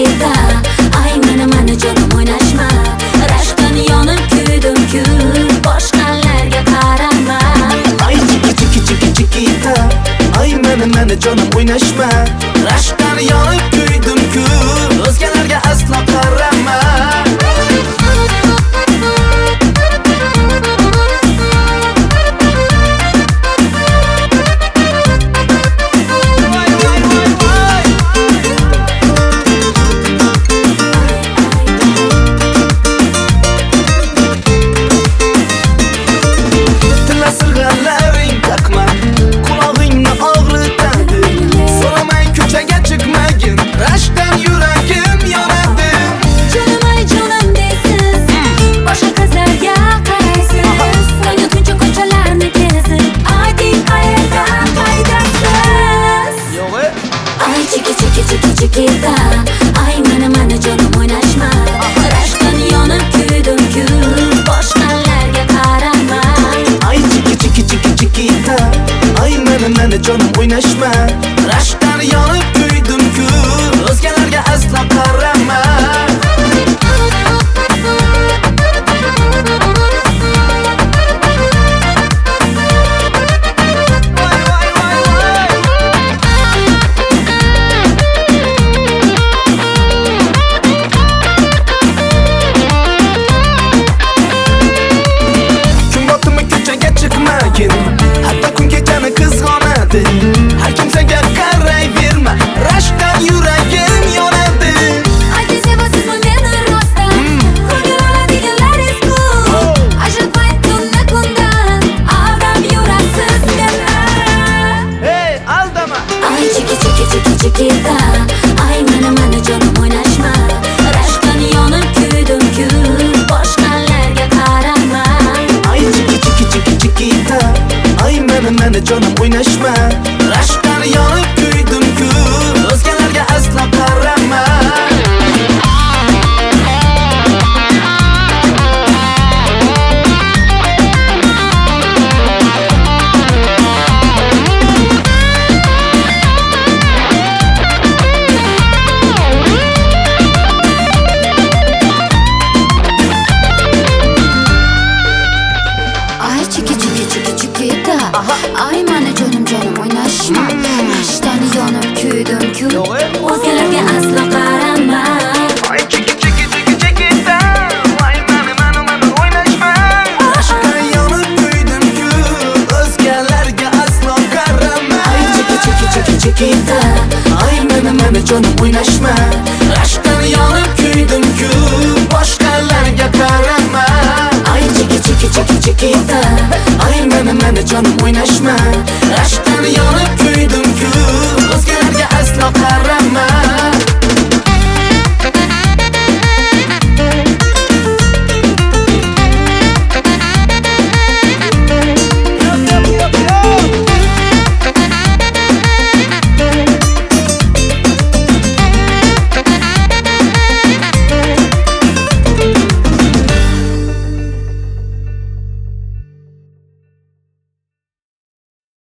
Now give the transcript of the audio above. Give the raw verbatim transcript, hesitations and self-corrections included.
chigita. Ay mana mana jonim o'ynashma, rashkdan yonib kuydim-ku, boshqalarga qarama. Ay chiki chiki chiki chikita. Ay mana mana jonim o'ynashma, rashkdan yonib kuydim-ku, o'zgalarga aslo qarama. Chigita, ay mana mana jonim o'ynashma, rashkdan yonib kuydim-ku, boshqalarga qarama. Ay chiki chiki chiki chikita. Ay mana mana jonim o'ynashma, rashkdan yonib kuydim-ku, o'zgalarga aslo qarama. Hatta kun kechani qizg'onadi, har kimsaga qarayverma, rashkdan yuragim yonadi. Ayting sevasizmi meni rostdan, ko'ngil oladiganlaringiz ko'p, ajratmang kunni kundan, aldab yurasiz meni. Hey, aldama. Ay chiki chiki chiki chikita, ay mana mana jonim o'ynashma, rashkdan yonib kuydim-ku, boshqalarga qarama. Ay chiki chiki chiki chikita. Ay mana mana jonim o'ynashma, rashkdan yonib kuydim-ku, o'zgalarga aslo qarama. Ay chiki chiki chiki chikita, ay mana jonim jonim o'ynashma, rashkdan yonib kuydim-ku, o'zgalarga aslo qarama. Ay chiki chiki chiki chikita. Ay mana mana mana o'ynashma, rashkdan yonib kuydim-ku, o'zgalarga aslo qarama. Ay chiki chiki chiki chikita, Ay mana mana jonim o'ynashma, rashkdan yonib kuydim-ku, boshqalarga qarama. ay chiki chiki chiki chikita, Ay mana mana jonim o'ynashma, rashkdan yonib